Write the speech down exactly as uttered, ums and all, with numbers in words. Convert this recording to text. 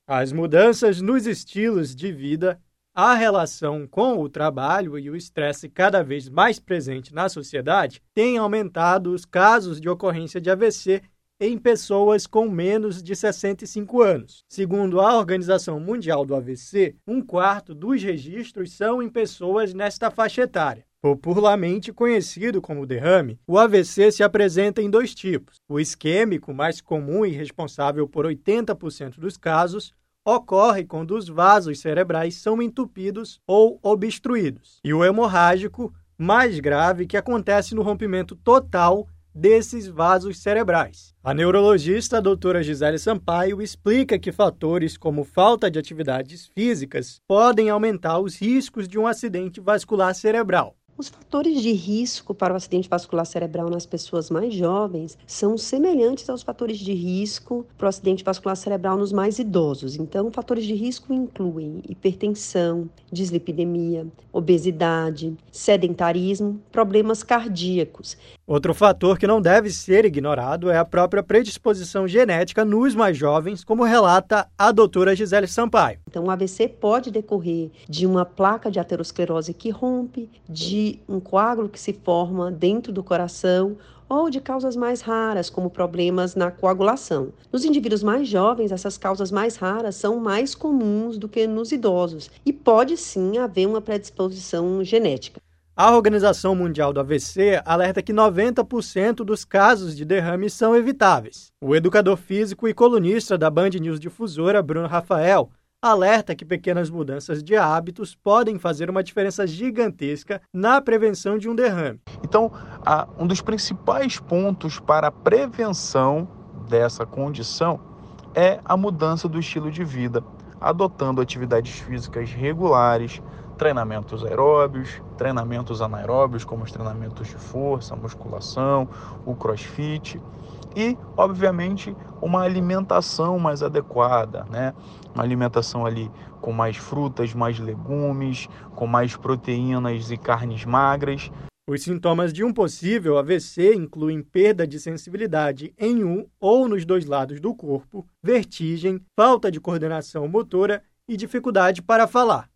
As mudanças nos estilos de vida, a relação com o trabalho e o estresse cada vez mais presente na sociedade têm aumentado os casos de ocorrência de A V C em pessoas com menos de sessenta e cinco anos. Segundo a Organização Mundial do A V C, um quarto dos registros são em pessoas nesta faixa etária. Popularmente conhecido como derrame, o A V C se apresenta em dois tipos. O isquêmico, mais comum e responsável por oitenta por cento dos casos, ocorre quando os vasos cerebrais são entupidos ou obstruídos. E o hemorrágico, mais grave, que acontece no rompimento total desses vasos cerebrais. A neurologista a doutora Gisele Sampaio explica que fatores como falta de atividades físicas podem aumentar os riscos de um acidente vascular cerebral. Os fatores de risco para o acidente vascular cerebral nas pessoas mais jovens são semelhantes aos fatores de risco para o acidente vascular cerebral nos mais idosos. Então, fatores de risco incluem hipertensão, dislipidemia, obesidade, sedentarismo, problemas cardíacos. Outro fator que não deve ser ignorado é a própria predisposição genética nos mais jovens, como relata a doutora Gisele Sampaio. Então, o A V C pode decorrer de uma placa de aterosclerose que rompe, de um coágulo que se forma dentro do coração ou de causas mais raras, como problemas na coagulação. Nos indivíduos mais jovens, essas causas mais raras são mais comuns do que nos idosos e pode sim haver uma predisposição genética. A Organização Mundial do A V C alerta que noventa por cento dos casos de derrame são evitáveis. O educador físico e colunista da Band News Difusora, Bruno Rafael, alerta que pequenas mudanças de hábitos podem fazer uma diferença gigantesca na prevenção de um derrame. Então, um dos principais pontos para a prevenção dessa condição é a mudança do estilo de vida, adotando atividades físicas regulares, treinamentos aeróbios, treinamentos anaeróbios, como os treinamentos de força, musculação, o crossfit e, obviamente, uma alimentação mais adequada, né? Uma alimentação ali com mais frutas, mais legumes, com mais proteínas e carnes magras. Os sintomas de um possível A V C incluem perda de sensibilidade em um ou nos dois lados do corpo, vertigem, falta de coordenação motora e dificuldade para falar.